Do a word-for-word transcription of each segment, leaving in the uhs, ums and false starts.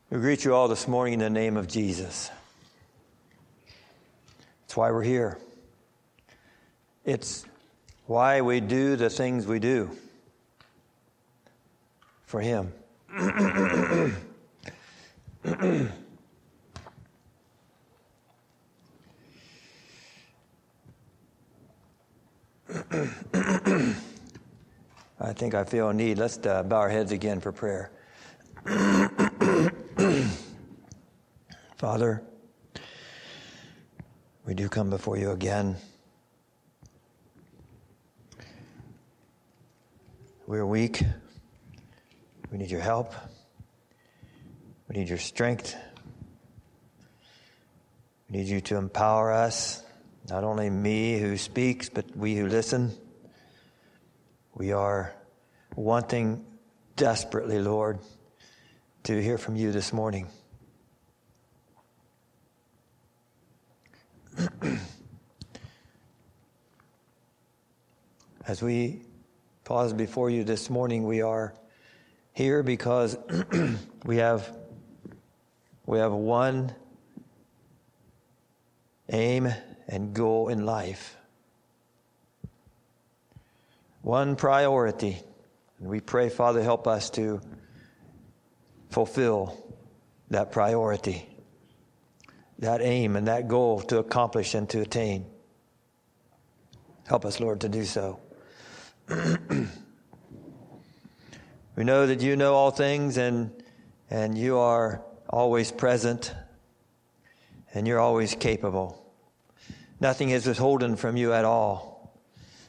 We greet you all this morning in the name of Jesus. It's why we're here. It's why we do the things we do. For Him. I think I feel a need. Let's uh, bow our heads again for prayer. Father, we do come before you again. We're weak. We need your help. We need your strength. We need you to empower us, not only me who speaks, but we who listen. We are wanting desperately, Lord, to hear from you this morning. As we pause before you this morning, we are here because we have we have one aim and goal in life. One priority. And we pray, Father, help us to fulfill that priority, that aim and that goal to accomplish and to attain. Help us, Lord, to do so. We know that you know all things and and you are always present and you're always capable. Nothing is withholden from you at all.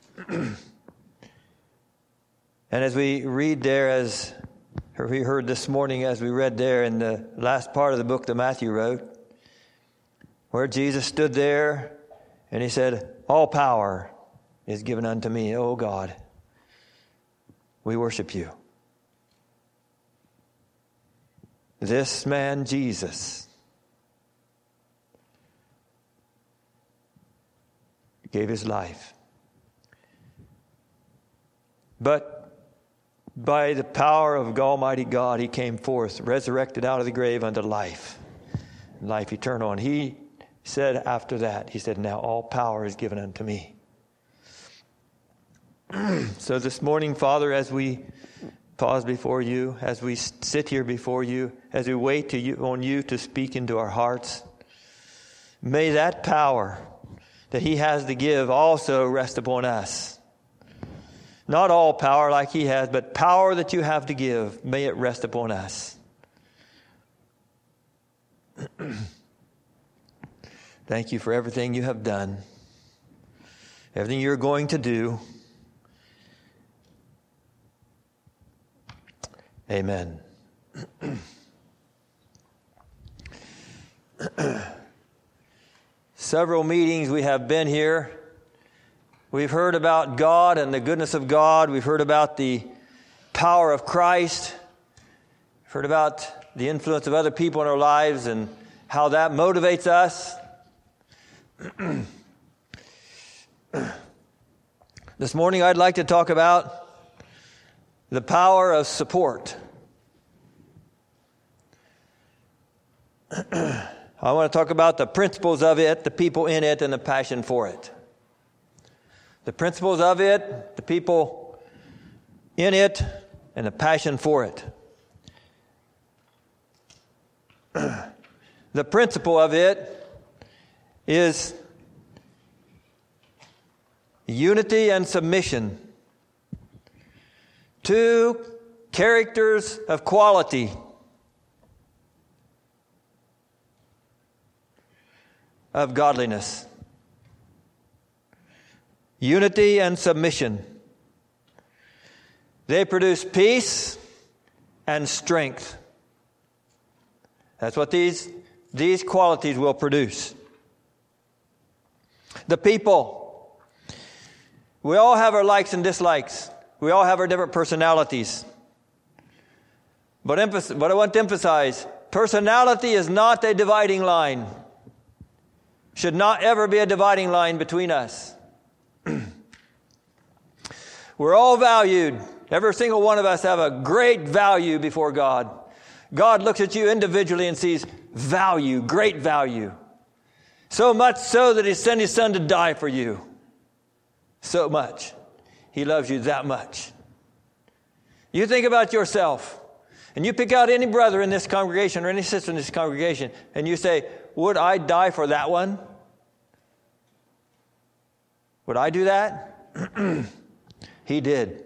And as we read there, as we heard this morning, as we read there in the last part of the book that Matthew wrote, where Jesus stood there and he said, all power is given unto me, O God. We worship you. This man, Jesus, gave his life. But by the power of Almighty God, he came forth, resurrected out of the grave unto life, life eternal. And he said after that, he said, now all power is given unto me. So this morning, Father, as we pause before you, as we sit here before you, as we wait to you, on you to speak into our hearts, may that power that he has to give also rest upon us. Not all power like he has, but power that you have to give, may it rest upon us. Thank you for everything you have done, everything you're going to do. Amen. Several meetings we have been here. We've heard about God and the goodness of God. We've heard about the power of Christ. We've heard about the influence of other people in our lives and how that motivates us. This morning I'd like to talk about the power of support. I want to talk about the principles of it, the people in it, and the passion for it. The principles of it, the people in it, and the passion for it. The principle of it is unity and submission. Two characters of quality. Of godliness. Unity and submission. They produce peace and strength. That's what these, these qualities will produce. The people. We all have our likes and dislikes. We all have our different personalities. But, emph- but I want to emphasize, personality is not a dividing line. Should not ever be a dividing line between us. We're all valued. Every single one of us have a great value before God. God looks at you individually and sees value, great value. So much so that He sent His Son to die for you. So much. He loves you that much. You think about yourself, and you pick out any brother in this congregation or any sister in this congregation, and you say, would I die for that one? Would I do that? He did.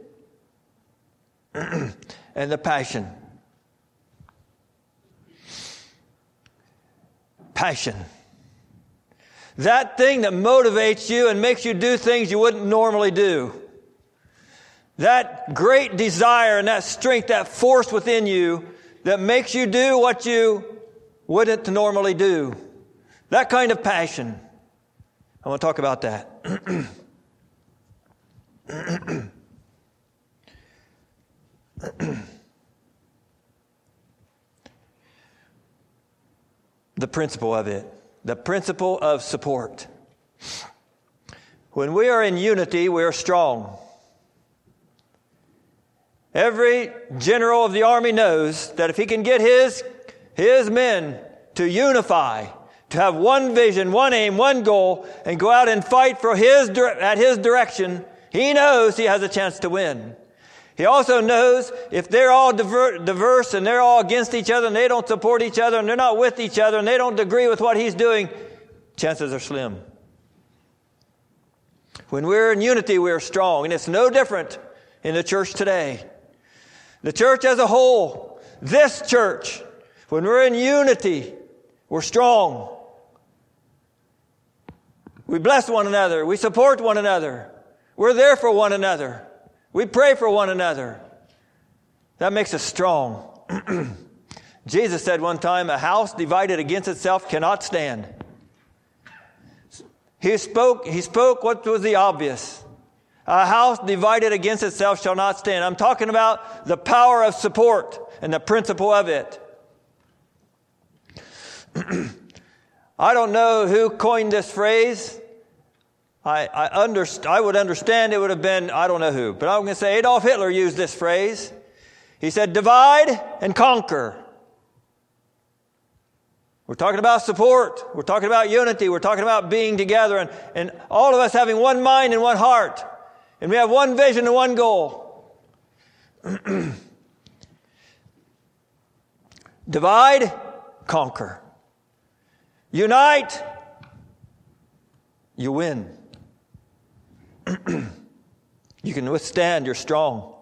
And the passion. Passion. That thing that motivates you and makes you do things you wouldn't normally do. That great desire and that strength, that force within you that makes you do what you wouldn't normally do. That kind of passion. I want to talk about that. The principle of it. The principle of support. When we are in unity, we are strong. Every general of the army knows that if he can get his, his men to unify, to have one vision, one aim, one goal, and go out and fight for his at his direction, he knows he has a chance to win. He also knows if they're all diver, diverse and they're all against each other and they don't support each other and they're not with each other and they don't agree with what he's doing, chances are slim. When we're in unity, we're strong. And it's no different in the church today. The church as a whole, this church, when we're in unity, we're strong. We bless one another. We support one another. We're there for one another. We pray for one another. That makes us strong. Jesus said one time, a house divided against itself cannot stand. He spoke, he spoke what was the obvious. A house divided against itself shall not stand. I'm talking about the power of support and the principle of it. I don't know who coined this phrase. I, I, underst- I would understand it would have been, I don't know who, but I'm going to say Adolf Hitler used this phrase. He said, divide and conquer. We're talking about support. We're talking about unity. We're talking about being together and, and all of us having one mind and one heart. And we have one vision and one goal. Divide, conquer. Unite, you win. You can withstand, you're strong.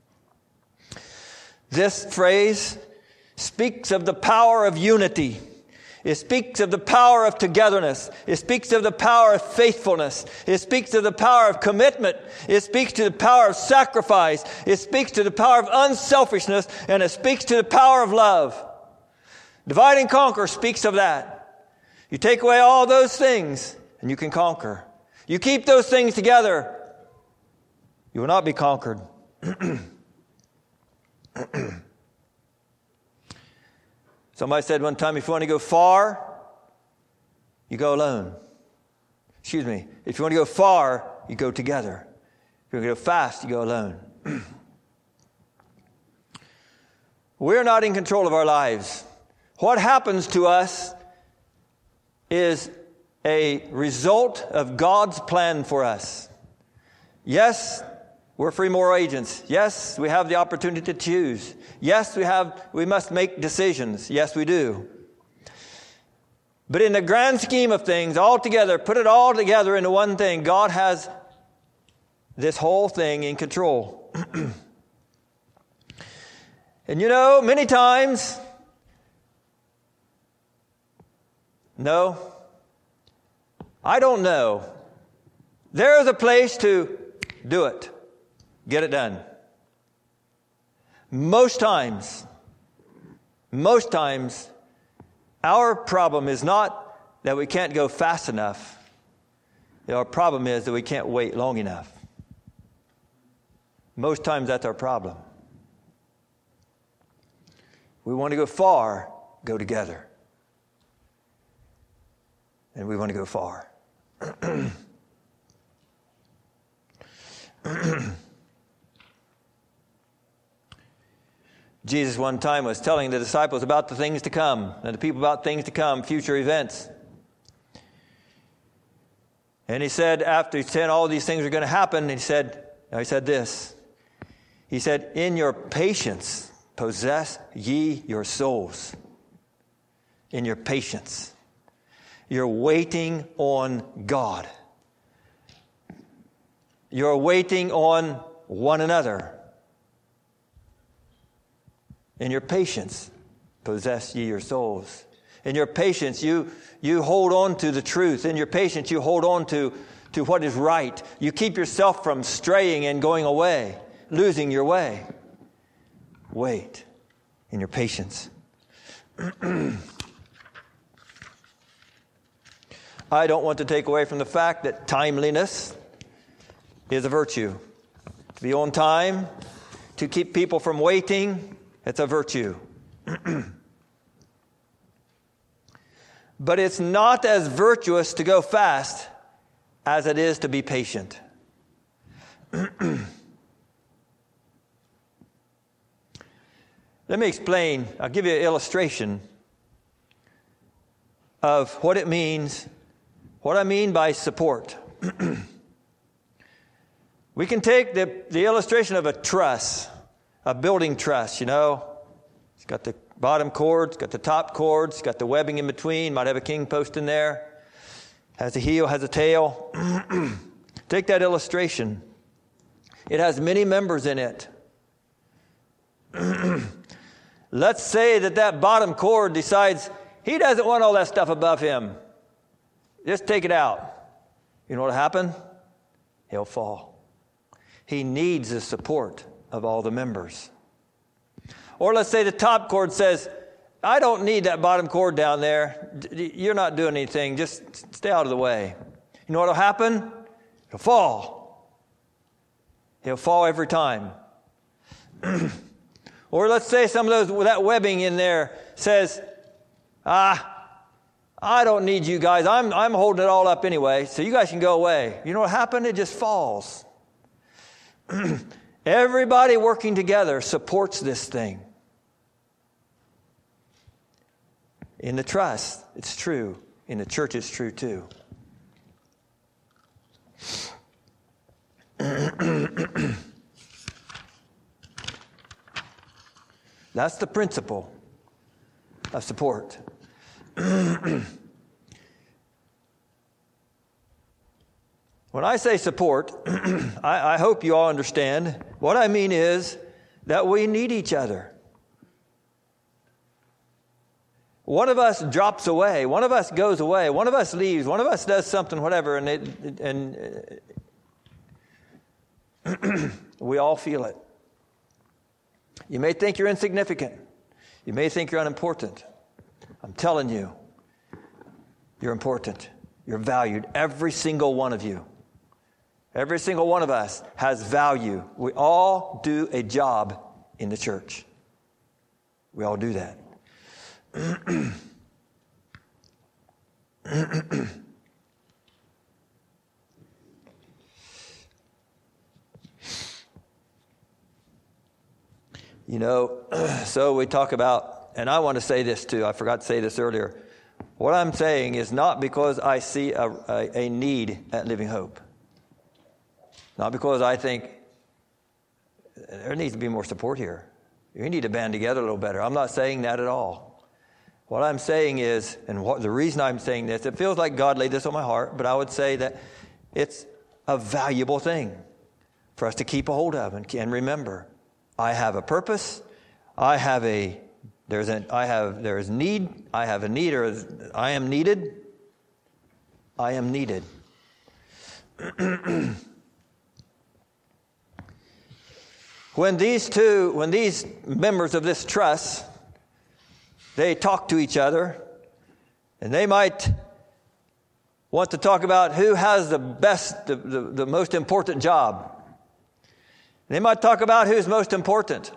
This phrase speaks of the power of unity. It speaks of the power of togetherness. It speaks of the power of faithfulness. It speaks of the power of commitment. It speaks to the power of sacrifice. It speaks to the power of unselfishness. And it speaks to the power of love. Divide and conquer speaks of that. You take away all those things and you can conquer. You keep those things together, you will not be conquered. Somebody said one time, if you want to go far, you go alone. Excuse me. If you want to go far, you go together. If you want to go fast, you go alone. We're not in control of our lives. What happens to us is a result of God's plan for us. Yes, we're free moral agents. Yes, we have the opportunity to choose. Yes, we have. We must make decisions. Yes, we do. But in the grand scheme of things, all together, put it all together into one thing. God has this whole thing in control. And you know, many times, no, I don't know. There is a place to do it. Get it done. Most times, most times, our problem is not that we can't go fast enough. Our problem is that we can't wait long enough. Most times that's our problem. We want to go far, go together. And we want to go far. Jesus one time was telling the disciples about the things to come, and the people about things to come, future events. And he said, after he said all these things are going to happen, he said, he said this. He said, in your patience, possess ye your souls. In your patience. You're waiting on God. You're waiting on one another. In your patience, possess ye your souls. In your patience, you, you hold on to the truth. In your patience, you hold on to, to what is right. You keep yourself from straying and going away, losing your way. Wait in your patience. I don't want to take away from the fact that timeliness is a virtue. To be on time, to keep people from waiting, it's a virtue. But it's not as virtuous to go fast as it is to be patient. Let me explain. I'll give you an illustration of what it means, what I mean by support. We can take the, the illustration of a truss, a building truss, you know. It's got the bottom cord, it's got the top cord, it's got the webbing in between, might have a king post in there, has a heel, has a tail. Take that illustration. It has many members in it. Let's say that that bottom cord decides he doesn't want all that stuff above him. Just take it out. You know what will happen? He'll fall. He needs the support of all the members. Or let's say the top cord says, I don't need that bottom cord down there. You're not doing anything. Just stay out of the way. You know what will happen? He'll fall. He'll fall every time. Or let's say some of those, that webbing in there says, ah, I don't need you guys. I'm, I'm holding it all up anyway, so you guys can go away. You know what happened? It just falls. Everybody working together supports this thing. In the trust, it's true. In the church, it's true too. That's the principle of support. When I say support, I, I hope you all understand. What I mean is that we need each other. One of us drops away. One of us goes away. One of us leaves. One of us does something, whatever, and it, and uh, we all feel it. You may think you're insignificant. You may think you're unimportant. I'm telling you, you're important. You're valued. Every single one of you. Every single one of us has value. We all do a job in the church. We all do that. You know, so we talk about, and I want to say this too, I forgot to say this earlier. What I'm saying is not because I see a, a, a need at Living Hope. Not because I think there needs to be more support here. We need to band together a little better. I'm not saying that at all. What I'm saying is, and what the reason I'm saying this, it feels like God laid this on my heart, but I would say that it's a valuable thing for us to keep a hold of and, and remember. I have a purpose. I have a there's an I have there is need. I have a need, or I am needed. I am needed. When these two, when these members of this trust, they talk to each other, and they might want to talk about who has the best, the, the, the most important job. They might talk about who's most important.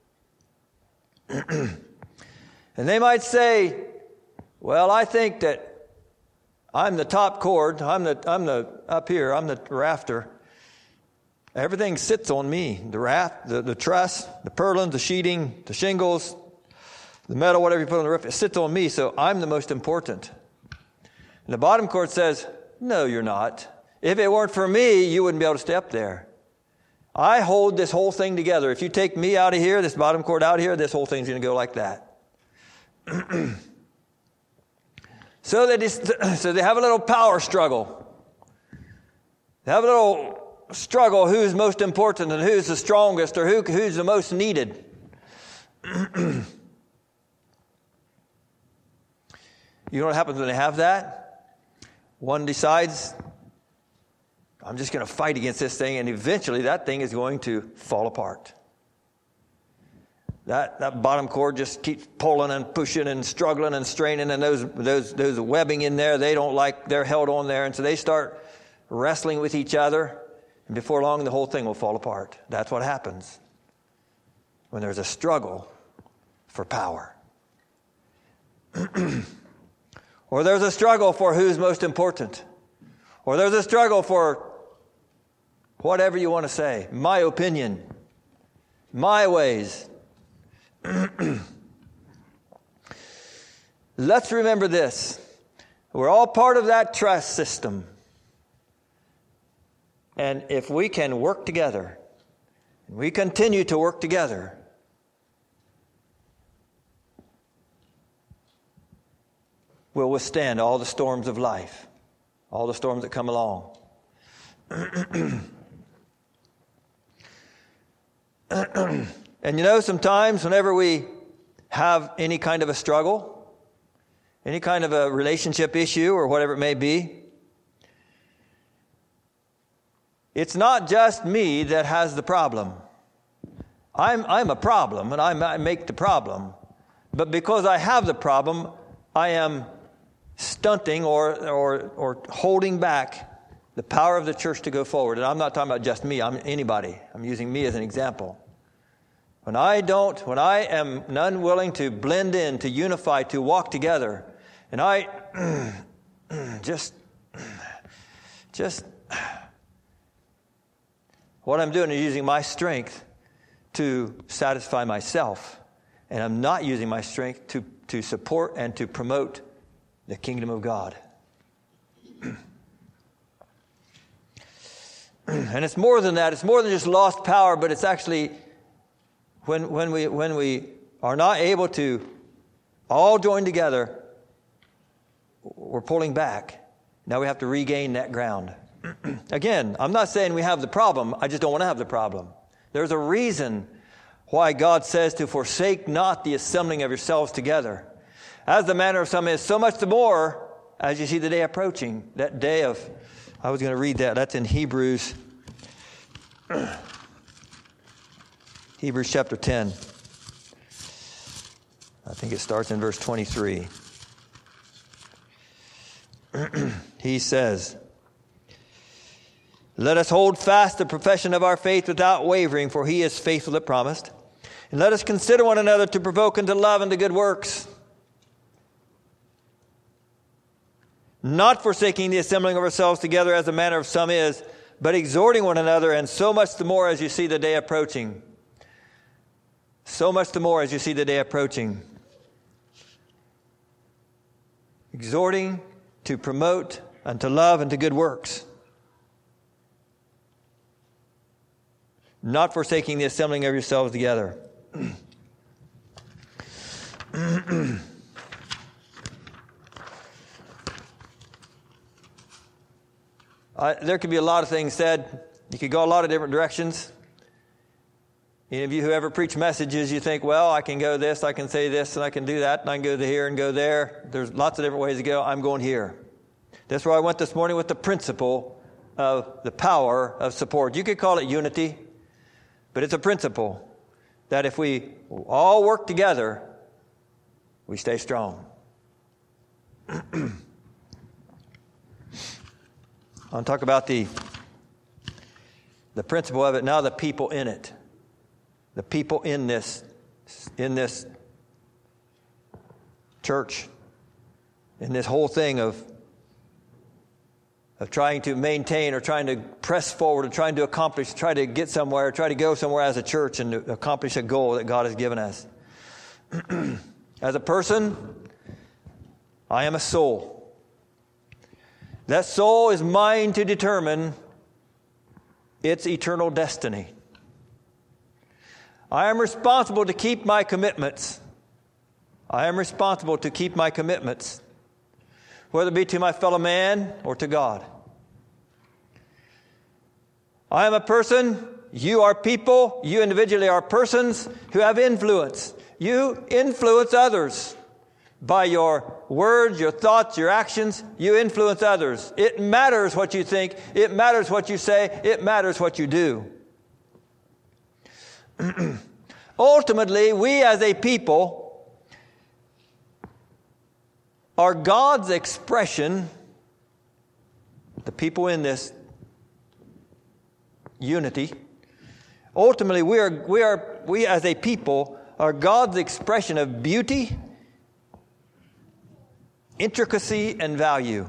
And they might say, well, I think that I'm the top cord, I'm the I'm the up here, I'm the rafter. Everything sits on me. The raft, the, the truss, the purlins, the sheeting, the shingles, the metal, whatever you put on the roof, it sits on me, so I'm the most important. And the bottom chord says, no, you're not. If it weren't for me, you wouldn't be able to stay up there. I hold this whole thing together. If you take me out of here, this bottom chord out here, this whole thing's going to go like that. so, they just, so they have a little power struggle. They have a little struggle, who's most important and who's the strongest or who, who's the most needed. You know what happens when they have that? One decides, I'm just going to fight against this thing, and eventually that thing is going to fall apart. That that bottom chord just keeps pulling and pushing and struggling and straining, and those those those webbing in there, they don't like, they're held on there, and so they start wrestling with each other, and before long the whole thing will fall apart. That's what happens when there's a struggle for power. Or there's a struggle for who's most important. Or there's a struggle for whatever you want to say. My opinion. My ways. Let's remember this. We're all part of that trust system. And if we can work together, and we continue to work together, we'll withstand all the storms of life, all the storms that come along. And you know, sometimes whenever we have any kind of a struggle, any kind of a relationship issue or whatever it may be, it's not just me that has the problem. I'm, I'm a problem, and I, I make the problem. But because I have the problem, I am stunting or, or, or holding back the power of the church to go forward. And I'm not talking about just me. I'm anybody. I'm using me as an example. When I don't, when I am unwilling to blend in, to unify, to walk together, and I just, just, what I'm doing is using my strength to satisfy myself. And I'm not using my strength to, to support and to promote the kingdom of God. And it's more than that. It's more than just lost power, but it's actually when when we when we are not able to all join together, we're pulling back. Now we have to regain that ground. Again, I'm not saying we have the problem. I just don't want to have the problem. There's a reason why God says to forsake not the assembling of yourselves together. As the manner of some is, so much the more as you see the day approaching. That day of, I was going to read that. That's in Hebrews. Hebrews chapter ten. I think it starts in verse twenty-three. He says, let us hold fast the profession of our faith without wavering, for he is faithful that promised. And let us consider one another to provoke unto love and to good works, not forsaking the assembling of ourselves together as the manner of some is, but exhorting one another, and so much the more as you see the day approaching. So much the more as you see the day approaching. Exhorting to promote and to love and to good works. Not forsaking the assembling of yourselves together. Uh, there could be a lot of things said. You could go a lot of different directions. Any of you who ever preach messages, you think, well, I can go this, I can say this, and I can do that, and I can go to here and go there. There's lots of different ways to go. I'm going here. That's where I went this morning with the principle of the power of support. You could call it unity, but it's a principle that if we all work together, we stay strong. I want to talk about the, the principle of it, now the people in it. The people in this, in this church, in this whole thing of of trying to maintain or trying to press forward or trying to accomplish, try to get somewhere, try to go somewhere as a church and to accomplish a goal that God has given us. As a person, I am a soul. That soul is mine to determine its eternal destiny. I am responsible to keep my commitments. I am responsible to keep my commitments, whether it be to my fellow man or to God. I am a person, you are people, you individually are persons who have influence. You influence others. By your words, your thoughts, your actions, you influence others. It matters what you think. It matters what you say. It matters what you do. Ultimately, we as a people are God's expression, the people in this unity. Ultimately, we are we are we as a people are God's expression of beauty, intricacy, and value.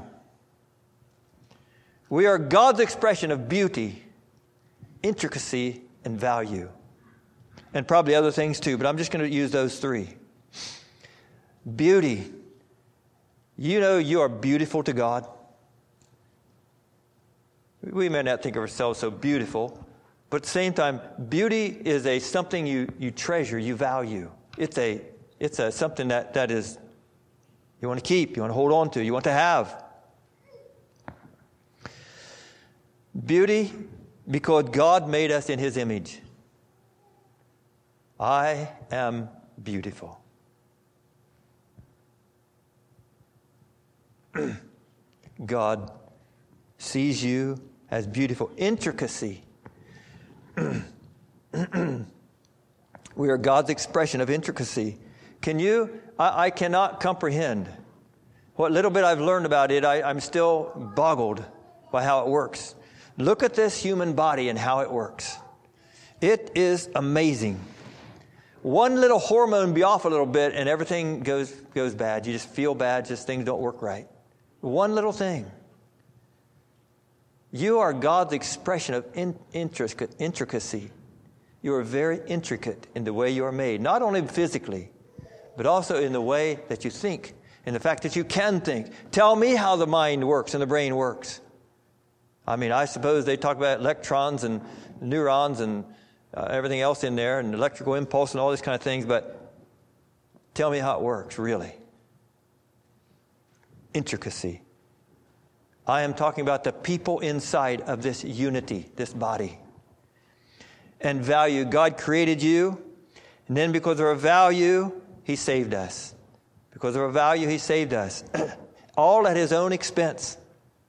We are God's expression of beauty, intricacy, and value. And probably other things too, but I'm just going to use those three. Beauty. You know you are beautiful to God. We may not think of ourselves so beautiful, but at the same time, beauty is a something you, you treasure, you value. It's a it's a something that, that is you want to keep, you want to hold on to, you want to have. Beauty, because God made us in His image. I am beautiful. God sees you as beautiful. Intricacy. We are God's expression of intricacy. Can you? I, I cannot comprehend. What little bit I've learned about it, I, I'm still boggled by how it works. Look at this human body and how it works. It is amazing. One little hormone be off a little bit and everything goes goes bad. You just feel bad, just things don't work right. One little thing. You are God's expression of in, intric- intricacy. You are very intricate in the way you are made, not only physically, but also in the way that you think, in the fact that you can think. Tell me how the mind works and the brain works. I mean, I suppose they talk about electrons and neurons and uh, everything else in there and electrical impulse and all these kind of things, but tell me how it works, really. Intricacy. I am talking about the people inside of this unity, this body. And value. God created you, and then because of our value, He saved us. Because of our value, He saved us. All at His own expense.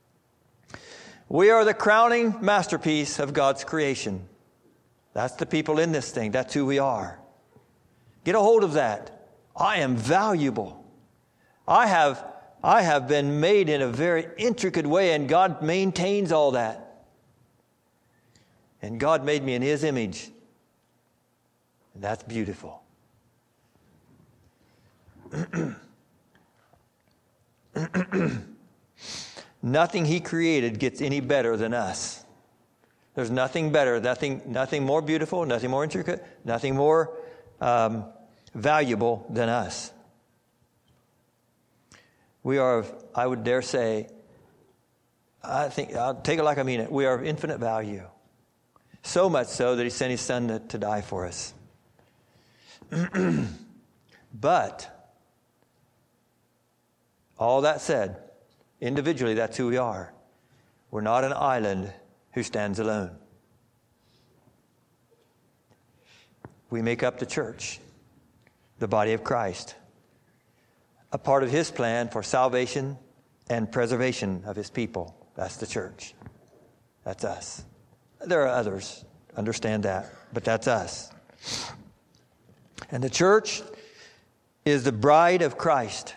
We are the crowning masterpiece of God's creation. That's the people in this thing. That's who we are. Get a hold of that. I am valuable. I have, I have been made in a very intricate way, and God maintains all that. And God made me in His image. And that's beautiful. Nothing He created gets any better than us. There's nothing better, nothing, nothing more beautiful, nothing more intricate, nothing more um, valuable than us. We are, I would dare say, I think, I'll take it like I mean it, we are of infinite value. So much so that He sent His Son to, to die for us. But, all that said, individually, that's who we are. We're not an island who stands alone. We make up the church, the body of Christ, a part of His plan for salvation and preservation of His people. That's the church. That's us. There are others, understand that, but that's us. And the church is the bride of Christ.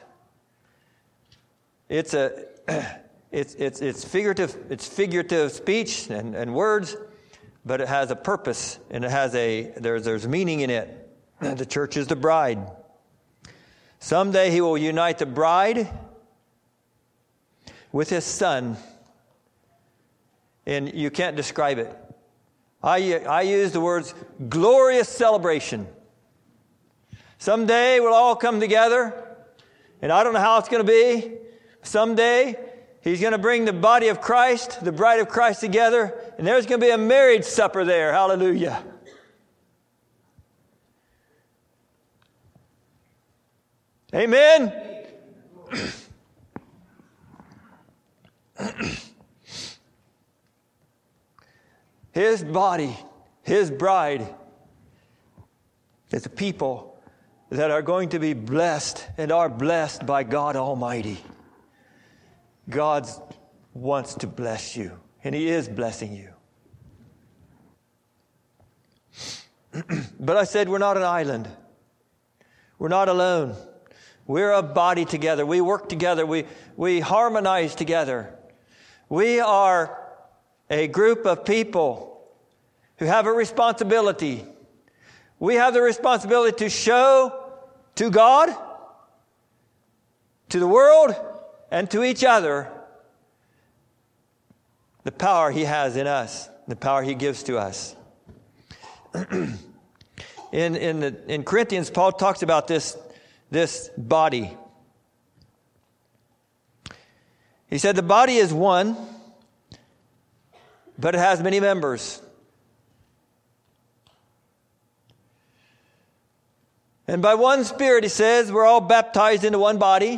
It's a it's it's it's figurative it's figurative speech and, and words, but it has a purpose and it has a there's there's meaning in it. The church is the bride. Someday He will unite the bride with His Son and you can't describe it. I, I use the words glorious celebration. Someday we'll all come together, and I don't know how it's going to be. Someday He's going to bring the body of Christ, the bride of Christ together, and there's going to be a marriage supper there. Hallelujah. Amen. His body, His bride, is a people that are going to be blessed and are blessed by God Almighty. God wants to bless you, and He is blessing you. But I said we're not an island. We're not alone. We're a body together. We work together. We, we harmonize together. We are a group of people who have a responsibility. We have the responsibility to show to God, to the world, and to each other the power He has in us, the power He gives to us. in in, the, in Corinthians, Paul talks about this, this body. He said the body is one, but it has many members. And by one Spirit, he says, we're all baptized into one body.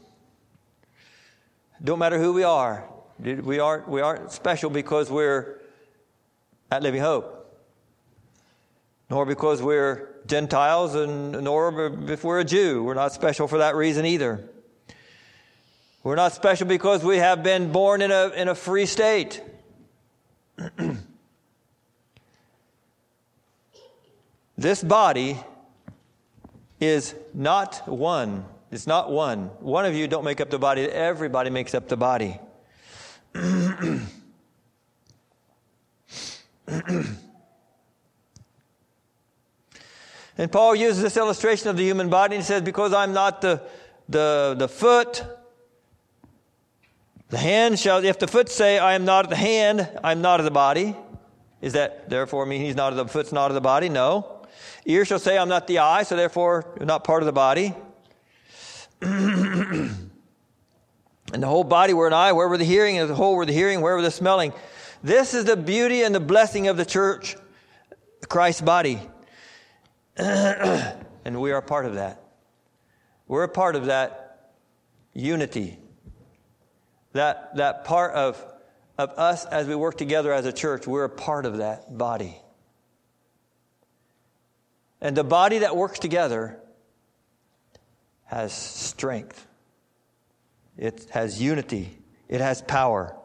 Don't matter who we are. We aren't, we aren't special because we're at Living Hope. Nor because we're Gentiles, and nor if we're a Jew. We're not special for that reason either. We're not special because we have been born in a, in a free state. This body is not one. It's not one. One of you don't make up the body. Everybody makes up the body. And Paul uses this illustration of the human body, and he says, because I'm not the, the, the foot, the hand shall, if the foot say, I am not of the hand, I'm not of the body. Is that therefore mean he's not of the foot's not of the body? No. Ear shall say, I'm not the eye, so therefore you're not part of the body. And the whole body were an eye, where were the hearing, and the whole were the hearing, where were the smelling. This is the beauty and the blessing of the church, Christ's body. And we are part of that. We're a part of that unity. That that part of, of us as we work together as a church, we're a part of that body. And the body that works together has strength. It has unity. It has power.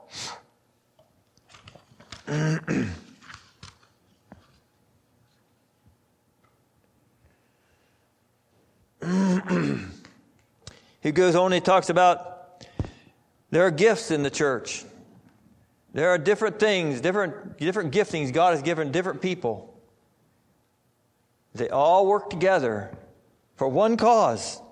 He goes on, he talks about there are gifts in the church. There are different things, different, different giftings God has given different people. They all work together for one cause.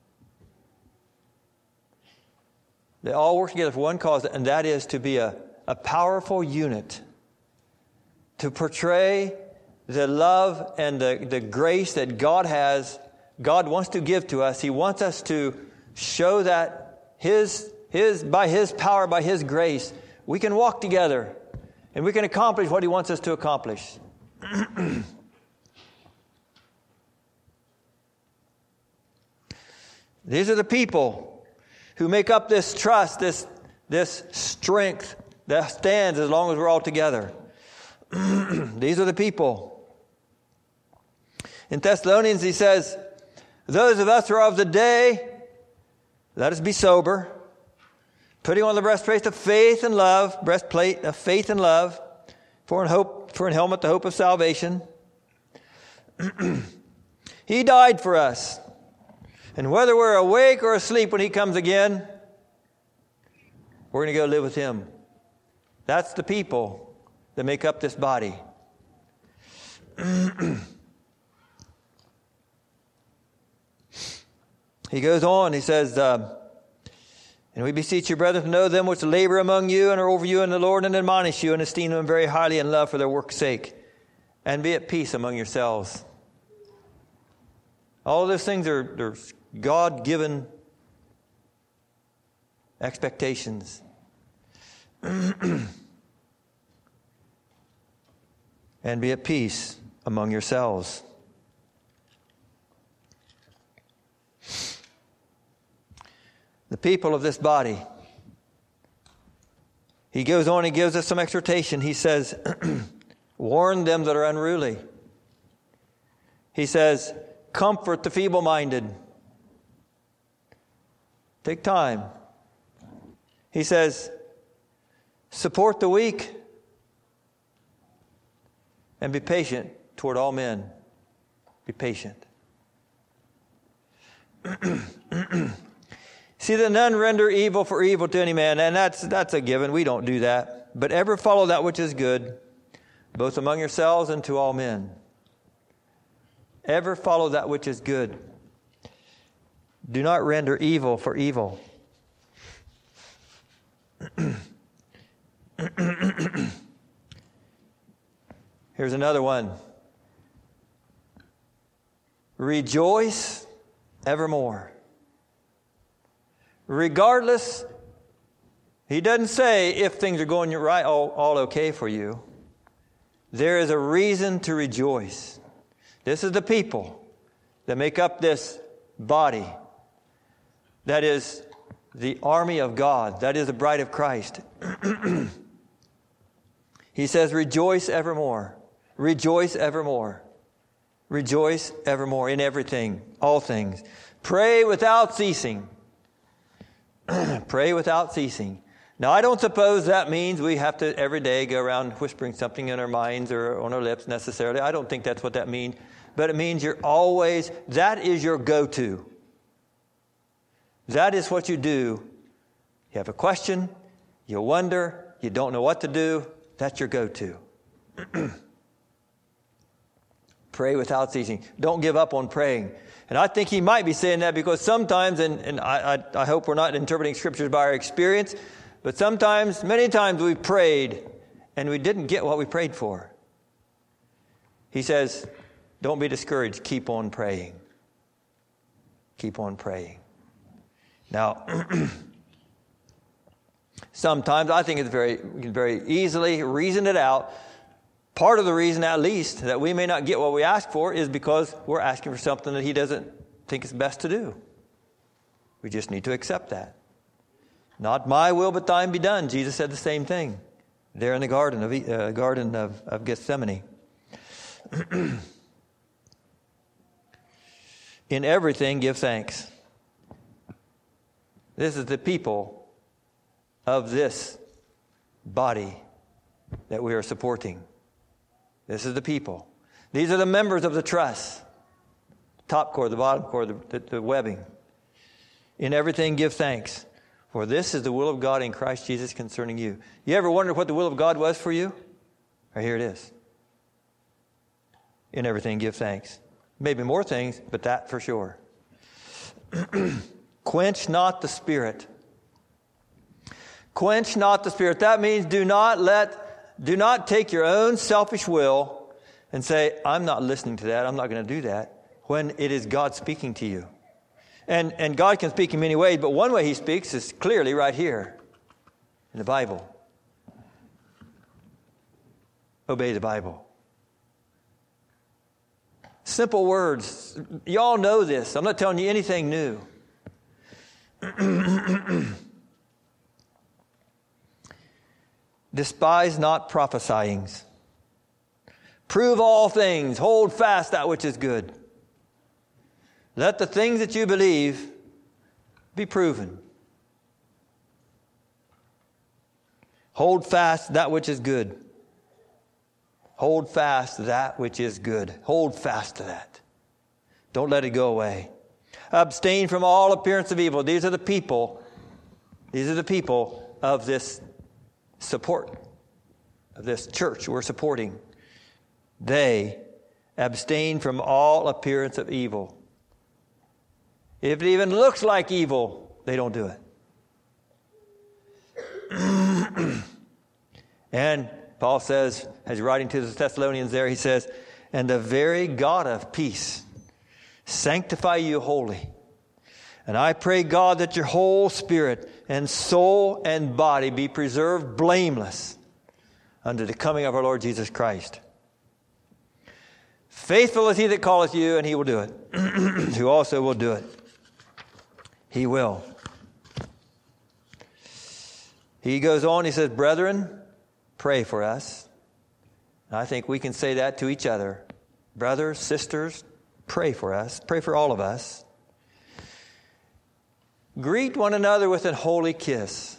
They all work together for one cause, and that is to be a, a powerful unit. To portray the love and the, the grace that God has, God wants to give to us. He wants us to show that His, His, by His power, by His grace, we can walk together and we can accomplish what He wants us to accomplish. These are the people who make up this trust, this, this strength that stands as long as we're all together. These are the people. In Thessalonians, he says, those of us who are of the day, let us be sober, putting on the breastplate of faith and love, breastplate of faith and love, for an hope, for an helmet, the hope of salvation. He died for us. And whether we're awake or asleep when He comes again, we're going to go live with Him. That's the people that make up this body. He goes on, he says, uh, And we beseech you, brethren, to know them which labor among you and are over you in the Lord, and admonish you, and esteem them very highly in love for their work's sake. And be at peace among yourselves. All of those things are, are God-given expectations. And be at peace among yourselves. The people of this body. He goes on, he gives us some exhortation. He says, warn them that are unruly. He says, comfort the feeble-minded. Take time. He says, support the weak. And be patient toward all men. Be patient. See that none render evil for evil to any man, and that's that's a given. We don't do that. But ever follow that which is good, both among yourselves and to all men. Ever follow that which is good. Do not render evil for evil. Here's another one. Rejoice evermore. Regardless, he doesn't say if things are going right, all, all okay for you. There is a reason to rejoice. This is the people that make up this body. That is the army of God. That is the bride of Christ. He says, rejoice evermore. Rejoice evermore. Rejoice evermore in everything, all things. Pray without ceasing. Pray without ceasing. Now, I don't suppose that means we have to every day go around whispering something in our minds or on our lips necessarily. I don't think that's what that means. But it means you're always, that is your go-to. That is what you do. You have a question, you wonder, you don't know what to do. That's your go-to. Pray without ceasing. Don't give up on praying. And I think he might be saying that because sometimes, and, and I, I, I hope we're not interpreting scriptures by our experience, but sometimes, many times we prayed and we didn't get what we prayed for. He says, don't be discouraged. Keep on praying. Keep on praying. Now, sometimes I think it's very, we can very easily reason it out. Part of the reason, at least, that we may not get what we ask for is because we're asking for something that he doesn't think is best to do. We just need to accept that. Not my will, but thine be done. Jesus said the same thing there in the garden of uh, garden of, of Gethsemane. In everything, give thanks. This is the people of this body that we are supporting. This is the people. These are the members of the truss. Top cord, the bottom cord, the, the, the webbing. In everything give thanks. For this is the will of God in Christ Jesus concerning you. You ever wondered what the will of God was for you? Right, here it is. In everything give thanks. Maybe more things, but that for sure. Quench not the spirit. Quench not the spirit. That means do not let Do not take your own selfish will and say, I'm not listening to that. I'm not going to do that. When it is God speaking to you. And, and God can speak in many ways, but one way he speaks is clearly right here in the Bible. Obey the Bible. Simple words. Y'all know this. I'm not telling you anything new. Despise not prophesying. Prove all things. Hold fast that which is good. Let the things that you believe be proven. Hold fast that which is good. Hold fast that which is good. Hold fast to that. Don't let it go away. Abstain from all appearance of evil. These are the people. These are the people of this support, of this church we're supporting. They abstain from all appearance of evil. If it even looks like evil, they don't do it. And Paul says, as he's writing to the Thessalonians there, he says, and the very God of peace sanctify you wholly. And I pray, God, that your whole spirit and soul and body be preserved blameless unto the coming of our Lord Jesus Christ. Faithful is he that calleth you, and he will do it. Who also will do it. He will. He goes on, he says, brethren, pray for us. And I think we can say that to each other. Brothers, sisters, pray for us. Pray for all of us. Greet one another with a holy kiss.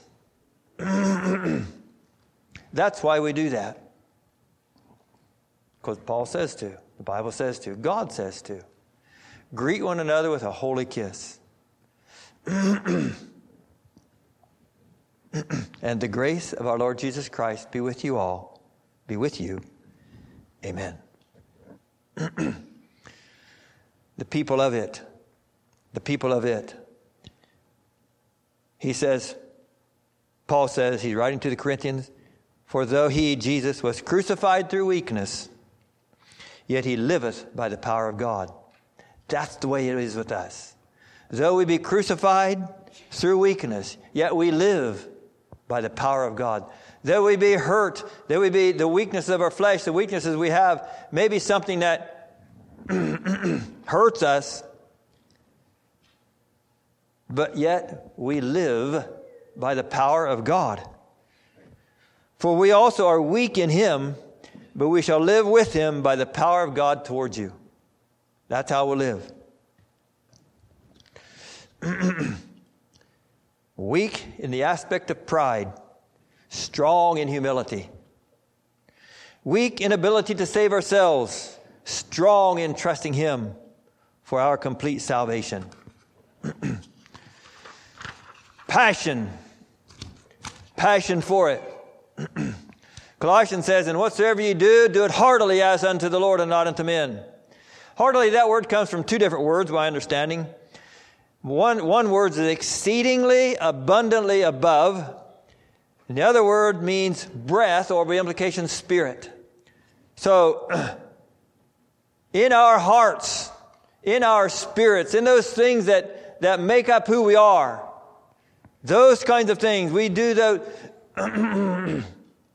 That's why we do that. Because Paul says to. The Bible says to. God says to. Greet one another with a holy kiss. And the grace of our Lord Jesus Christ be with you all. Be with you. Amen. The people of it. The people of it. He says, Paul says, he's writing to the Corinthians, for though he, Jesus, was crucified through weakness, yet he liveth by the power of God. That's the way it is with us. Though we be crucified through weakness, yet we live by the power of God. Though we be hurt, though we be the weakness of our flesh, the weaknesses we have, maybe something that hurts us, but yet we live by the power of God. For we also are weak in him, but we shall live with him by the power of God towards you. That's how we'll live. Weak in the aspect of pride, strong in humility. Weak in ability to save ourselves, strong in trusting him for our complete salvation. Passion. Passion for it. Colossians says, and whatsoever you do, do it heartily as unto the Lord and not unto men. Heartily, that word comes from two different words, my understanding. One, one word is exceedingly, abundantly above. And the other word means breath, or by implication, spirit. So, in our hearts, in our spirits, in those things that, that make up who we are, those kinds of things, we do the,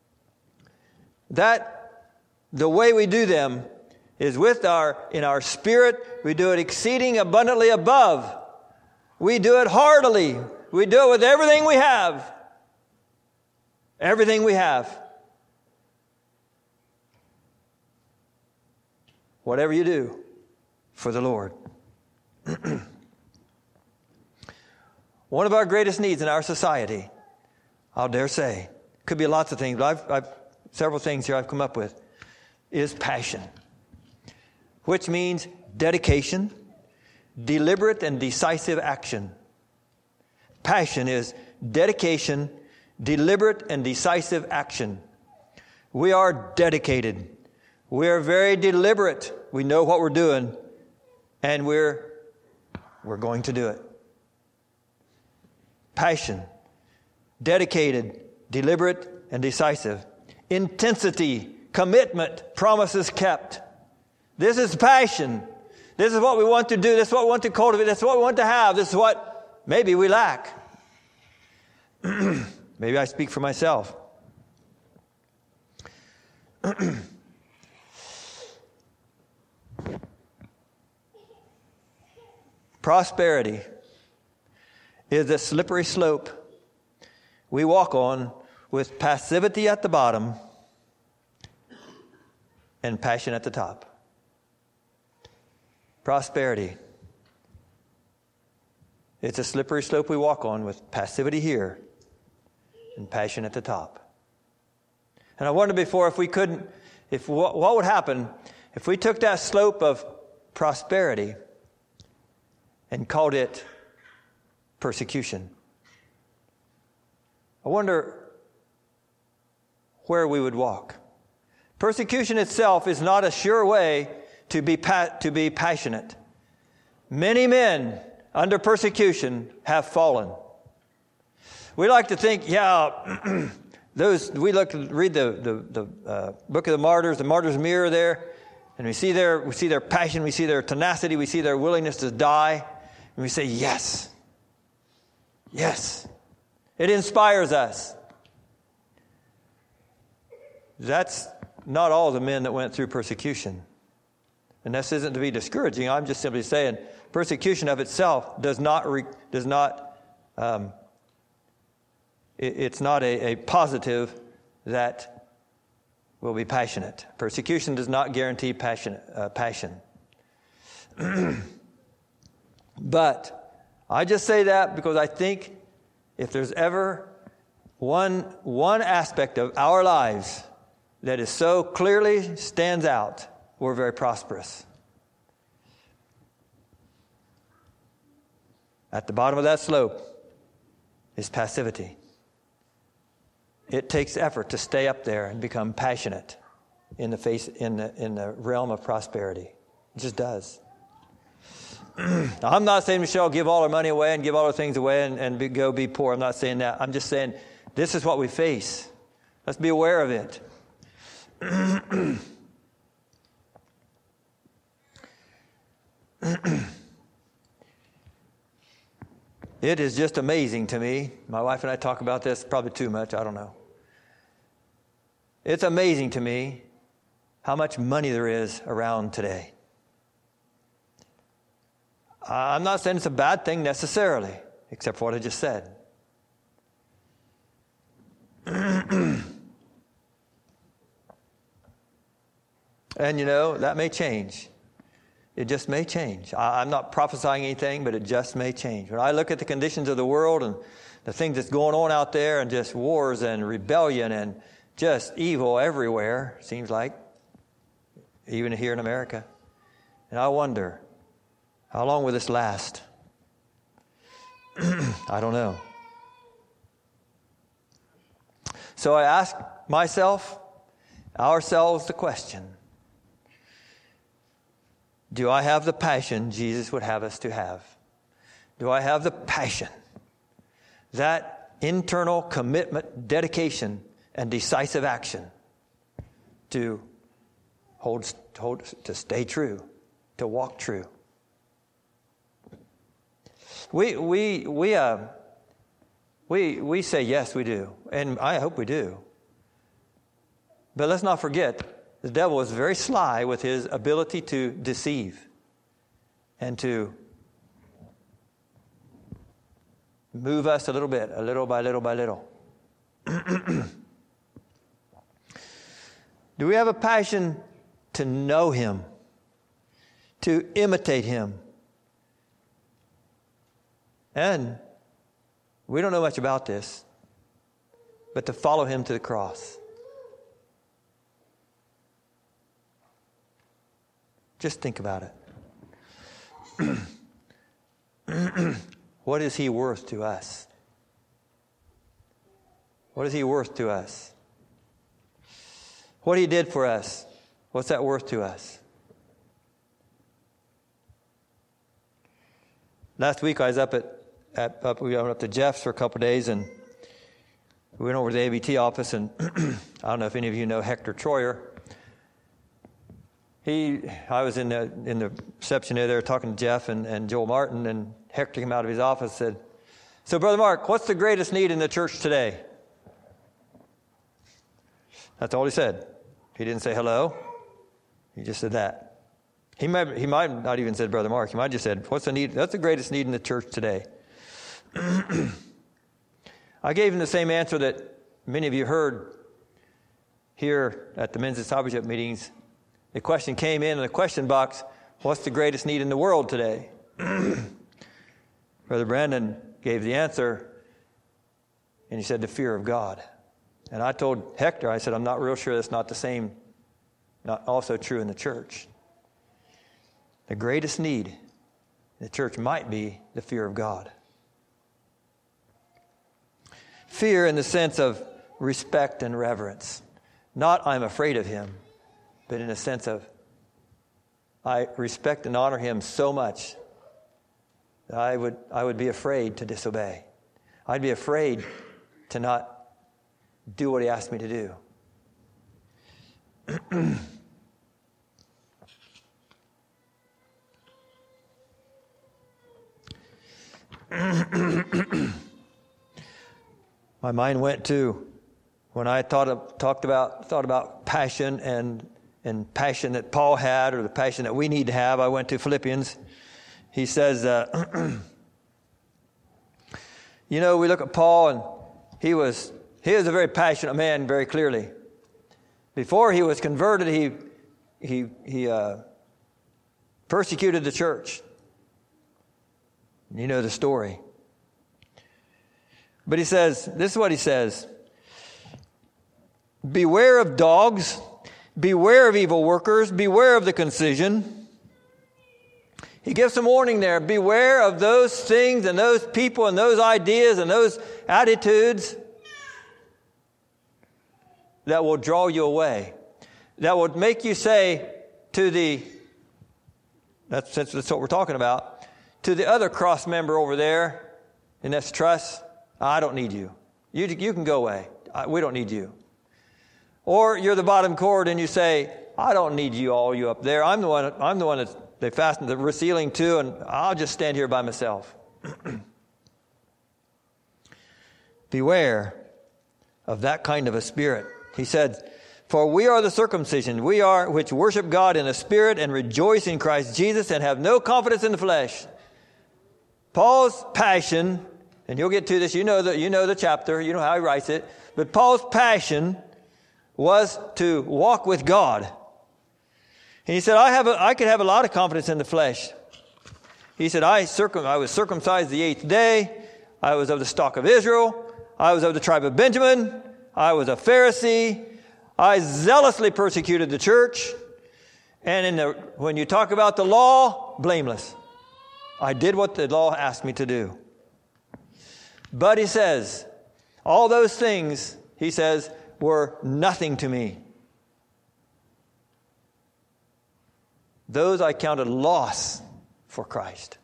that, the way we do them is with our, in our spirit, we do it exceeding abundantly above. We do it heartily. We do it with everything we have. Everything we have. Whatever you do for the Lord. One of our greatest needs in our society, I'll dare say, could be lots of things, but I've, I've several things here I've come up with, is passion, which means dedication, deliberate and decisive action. Passion is dedication, deliberate and decisive action. We are dedicated. We are very deliberate. We know what we're doing, and we're we're going to do it. Passion, dedicated, deliberate, and decisive. Intensity, commitment, promises kept. This is passion. This is what we want to do. This is what we want to cultivate. This is what we want to have. This is what maybe we lack. Maybe I speak for myself. Prosperity is a slippery slope we walk on with passivity at the bottom and passion at the top. Prosperity. It's a slippery slope we walk on with passivity here and passion at the top. And I wondered before if we couldn't, if what, what would happen if we took that slope of prosperity and called it persecution. I wonder where we would walk. Persecution itself is not a sure way to be pa- to be passionate. Many men under persecution have fallen. We like to think, yeah, those we look read the the, the uh, book of the martyrs, the martyrs' mirror there, and we see their we see their passion, we see their tenacity, we see their willingness to die, and we say, yes, yes, it inspires us. That's not all the men that went through persecution. And this isn't to be discouraging. I'm just simply saying persecution of itself does not, re, does not um, it, it's not a, a positive that will be passionate. Persecution does not guarantee passion. Uh, passion. But I just say that because I think if there's ever one, one aspect of our lives that is so clearly stands out, we're very prosperous. At the bottom of that slope is passivity. It takes effort to stay up there and become passionate in the face in the in the realm of prosperity. It just does. Now, I'm not saying, Michelle, give all our money away and give all our things away and, and be, go be poor. I'm not saying that. I'm just saying this is what we face. Let's be aware of it. It is just amazing to me. My wife and I talk about this probably too much. I don't know. It's amazing to me how much money there is around today. I'm not saying it's a bad thing necessarily, except for what I just said. And, you know, that may change. It just may change. I, I'm not prophesying anything, but it just may change. When I look at the conditions of the world and the things that's going on out there and just wars and rebellion and just evil everywhere, seems like, even here in America. And I wonder, how long will this last? I don't know. So I ask myself, ourselves, the question, do I have the passion Jesus would have us to have? Do I have the passion, that internal commitment, dedication, and decisive action to hold, hold to stay true, to walk true? We we we uh we we say yes, we do, and I hope we do. But let's not forget, the devil is very sly with his ability to deceive and to move us a little bit, a little by little by little. Do we have a passion to know him, to imitate him? And we don't know much about this, but to follow him to the cross. Just think about it. What is he worth to us? What is he worth to us? What he did for us, what's that worth to us? Last week I was up at, at up, we went up to Jeff's for a couple of days, and we went over to the A B T office, and I don't know if any of you know Hector Troyer. He, I was in the in the reception area there talking to Jeff and, and Joel Martin, and Hector came out of his office and said, "So, Brother Mark, what's the greatest need in the church today?" That's all he said. He didn't say hello. He just said that. He might he might not even said Brother Mark. He might have just said, "What's the need? That's the greatest need in the church today." I gave him the same answer that many of you heard here at the men's discipleship meetings. The question came in in the question box, what's the greatest need in the world today? Brother Brandon gave the answer, and he said the fear of God. And I told Hector, I said, I'm not real sure that's not the same, not also true in the church. The greatest need in the church might be the fear of God. Fear in the sense of respect and reverence. Not I'm afraid of him, but in a sense of I respect and honor him so much that I would I would be afraid to disobey. I'd be afraid to not do what he asked me to do. My mind went to when I thought of, talked about thought about passion and and passion that Paul had, or the passion that we need to have. I went to Philippians. He says, uh, you know, we look at Paul, and he was he was a very passionate man, very clearly. Before he was converted, he he he uh, persecuted the church. You know the story. But he says, this is what he says. Beware of dogs, beware of evil workers, beware of the concision. He gives some warning there. Beware of those things and those people and those ideas and those attitudes that will draw you away. That will make you say to the, that's, that's what we're talking about, to the other cross member over there, and that's trust, I don't need you. You, you can go away. I, we don't need you. Or you're the bottom cord and you say, I don't need you all you up there. I'm the one, I'm the one that they fastened the ceiling to, and I'll just stand here by myself. Beware of that kind of a spirit. He said, for we are the circumcision, we are which worship God in the spirit and rejoice in Christ Jesus and have no confidence in the flesh. Paul's passion, and you'll get to this, you know the, you know the chapter, you know how he writes it, but Paul's passion was to walk with God. And he said, I have a, I could have a lot of confidence in the flesh. He said, I, circum, I was circumcised the eighth day. I was of the stock of Israel. I was of the tribe of Benjamin. I was a Pharisee. I zealously persecuted the church. And in the, when you talk about the law, blameless. I did what the law asked me to do. But he says, all those things, he says, were nothing to me. Those I counted loss for Christ.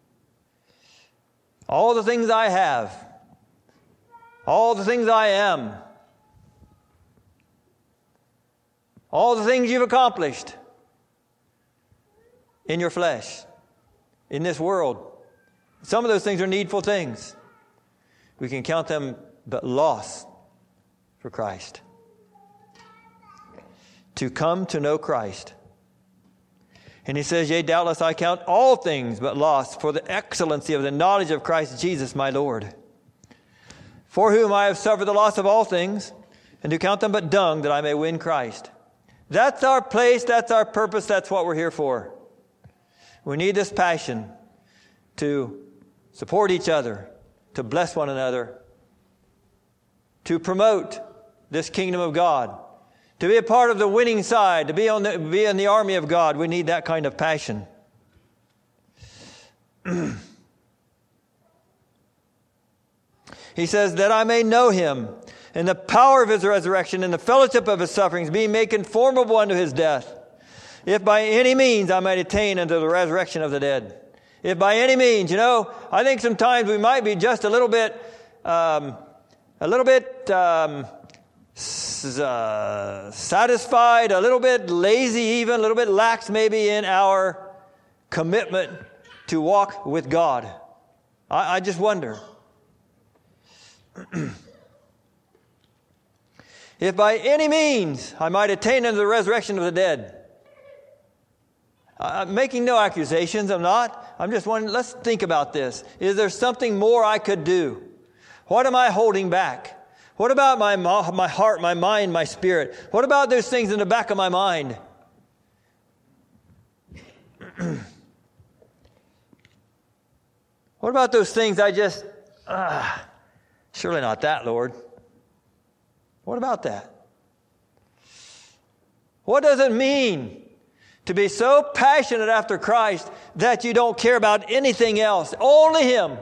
All the things I have, all the things I am, all the things you've accomplished in your flesh, in this world. Some of those things are needful things. We can count them but loss for Christ. To come to know Christ. And he says, yea, doubtless I count all things but loss for the excellency of the knowledge of Christ Jesus my Lord, for whom I have suffered the loss of all things, and to count them but dung, that I may win Christ. That's our place, that's our purpose, that's what we're here for. We need this passion to support each other, to bless one another, to promote this kingdom of God, to be a part of the winning side, to be on the, be in the army of God. We need that kind of passion. He says, that I may know him and the power of his resurrection and the fellowship of his sufferings, being made conformable unto his death, if by any means I might attain unto the resurrection of the dead. If by any means, you know, I think sometimes we might be just a little bit, um, a little bit um, s- uh, satisfied, a little bit lazy even, a little bit lax maybe in our commitment to walk with God. I, I just wonder. If by any means I might attain unto the resurrection of the dead. I'm making no accusations, I'm not. I'm just wondering, let's think about this. Is there something more I could do? What am I holding back? What about my, my heart, my mind, my spirit? What about those things in the back of my mind? What about those things I just, ah, surely not that, Lord. What about that? What does it mean to be so passionate after Christ that you don't care about anything else? Only Him.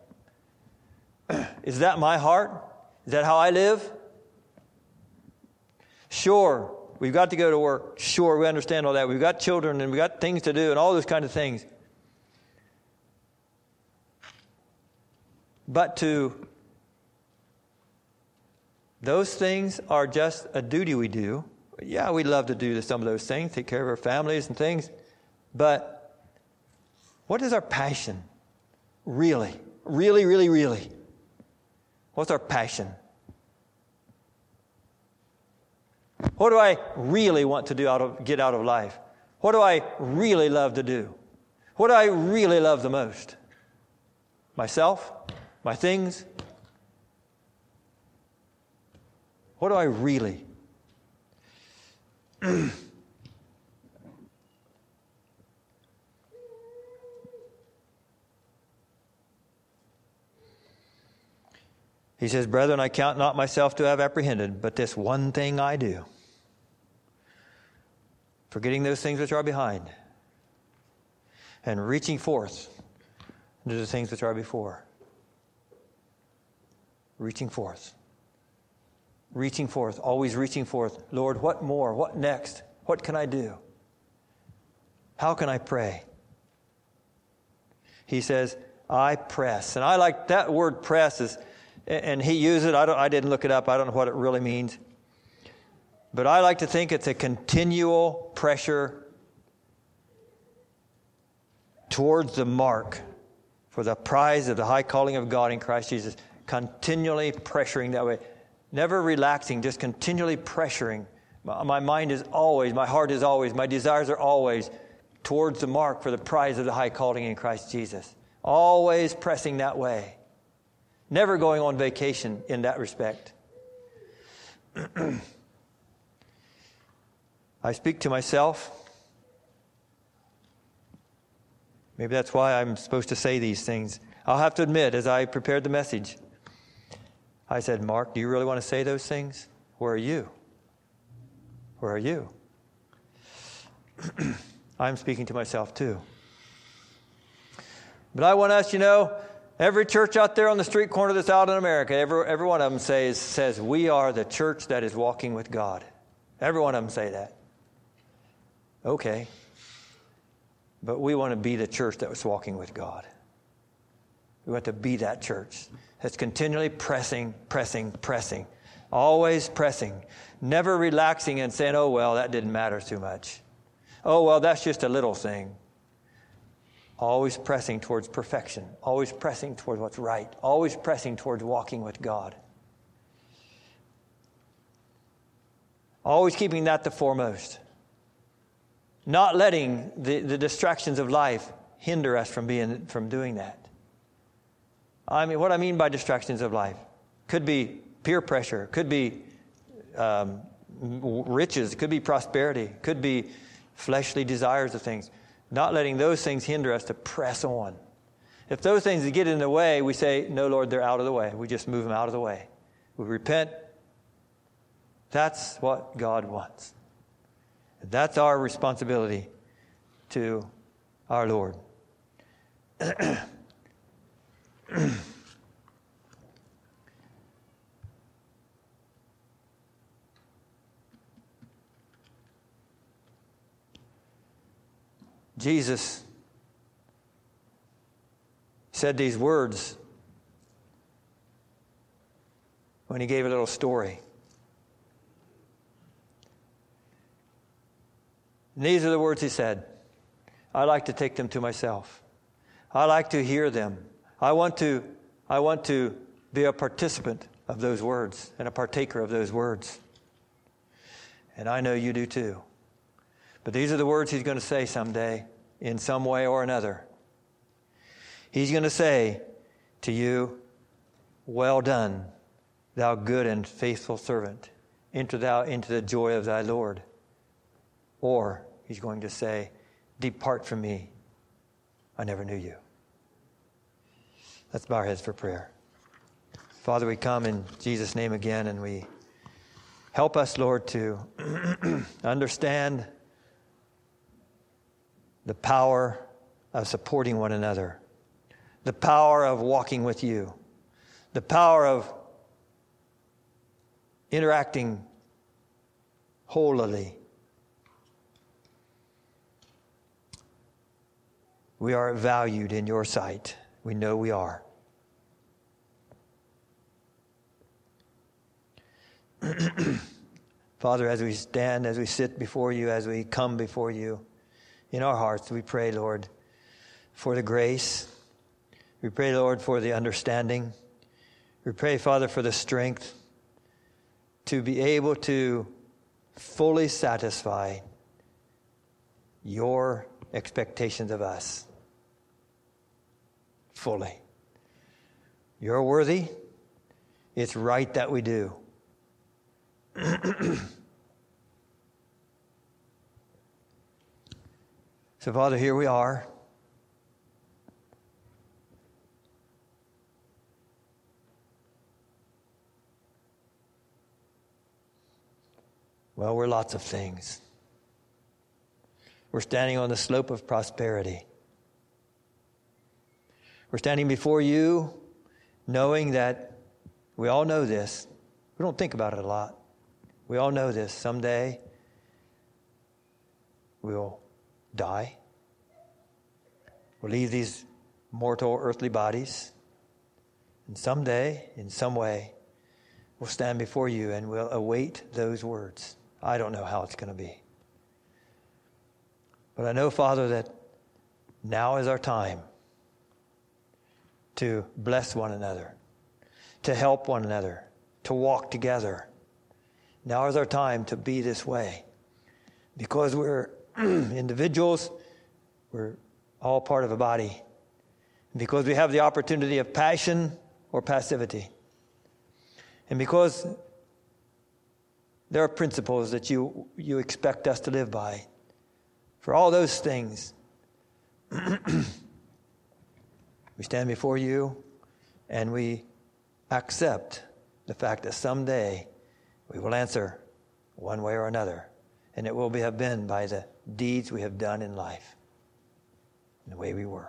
Is that my heart? Is that how I live? Sure, we've got to go to work. Sure, we understand all that. We've got children and we've got things to do and all those kind of things. But to Those things are just a duty we do. Yeah, we love to do some of those things, take care of our families and things. But what is our passion? Really, really, really, really. What's our passion? What do I really want to do out of get out of life? What do I really love to do? What do I really love the most? Myself? My things? What do I really? He says, "Brethren, I count not myself to have apprehended, but this one thing I do, forgetting those things which are behind, and reaching forth into the things which are before." Reaching forth. Reaching forth, always reaching forth. Lord, what more? What next? What can I do? How can I pray? He says, I press. And I like that word press is, and he used it. I, don't, I didn't look it up. I don't know what it really means. But I like to think it's a continual pressure towards the mark for the prize of the high calling of God in Christ Jesus. Continually pressuring that way. Never relaxing, just continually pressuring. My, my mind is always, my heart is always, my desires are always towards the mark for the prize of the high calling in Christ Jesus. Always pressing that way. Never going on vacation in that respect. I speak to myself. Maybe that's why I'm supposed to say these things. I'll have to admit, as I prepared the message, I said, Mark, do you really want to say those things? Where are you? Where are you? I'm speaking to myself too. But I want us, you know, every church out there on the street corner that's out in America, every, every one of them says, says, we are the church that is walking with God. Every one of them say that. Okay. But we want to be the church that was walking with God. We want to be that church that's continually pressing, pressing, pressing. Always pressing. Never relaxing and saying, oh, well, that didn't matter too much. Oh, well, that's just a little thing. Always pressing towards perfection. Always pressing towards what's right. Always pressing towards walking with God. Always keeping that the foremost. Not letting the, the distractions of life hinder us from being from doing that. I mean, what I mean by distractions of life could be peer pressure, could be um, riches, could be prosperity, could be fleshly desires of things. Not letting those things hinder us to press on. If those things get in the way, we say, no, Lord, they're out of the way. We just move them out of the way. We repent. That's what God wants. That's our responsibility to our Lord. Jesus said these words when he gave a little story. And these are the words he said. I like to take them to myself. I like to hear them. I want to, I want to be a participant of those words and a partaker of those words. And I know you do too. But these are the words he's going to say someday in some way or another. He's going to say to you, well done, thou good and faithful servant. Enter thou into the joy of thy Lord. Or he's going to say, depart from me, I never knew you. Let's bow our heads for prayer. Father, we come in Jesus' name again, and we help us, Lord, to understand the power of supporting one another, the power of walking with you, the power of interacting holily. We are valued in your sight. We know we are. Father, as we stand, as we sit before you, as we come before you, in our hearts, we pray, Lord, for the grace. We pray, Lord, for the understanding. We pray, Father, for the strength to be able to fully satisfy your expectations of us. Fully. You're worthy. It's right that we do. So, Father, here we are. Well, we're lots of things. We're standing on the slope of prosperity. We're standing before you knowing that we all know this. We don't think about it a lot. We all know this. Someday we'll die. We'll leave these mortal earthly bodies. And someday, in some way, we'll stand before you and we'll await those words. I don't know how it's going to be. But I know, Father, that now is our time to bless one another, to help one another, to walk together. Now is our time to be this way. Because we're individuals, we're all part of a body. Because we have the opportunity of passion or passivity. And because there are principles that you, you expect us to live by. For all those things, we stand before you and we accept the fact that someday we will answer one way or another. And it will be, have been by the deeds we have done in life, and the way we were.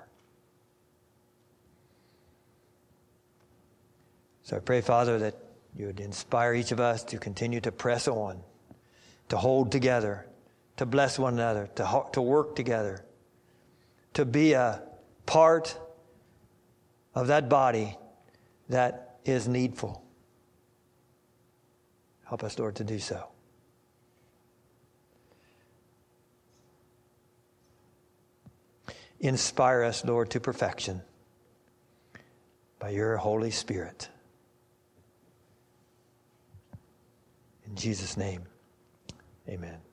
So I pray, Father, that you would inspire each of us to continue to press on, to hold together, to bless one another, to, ho- to work together, to be a part of that body that is needful. Help us, Lord, to do so. Inspire us, Lord, to perfection by your Holy Spirit. In Jesus' name, amen.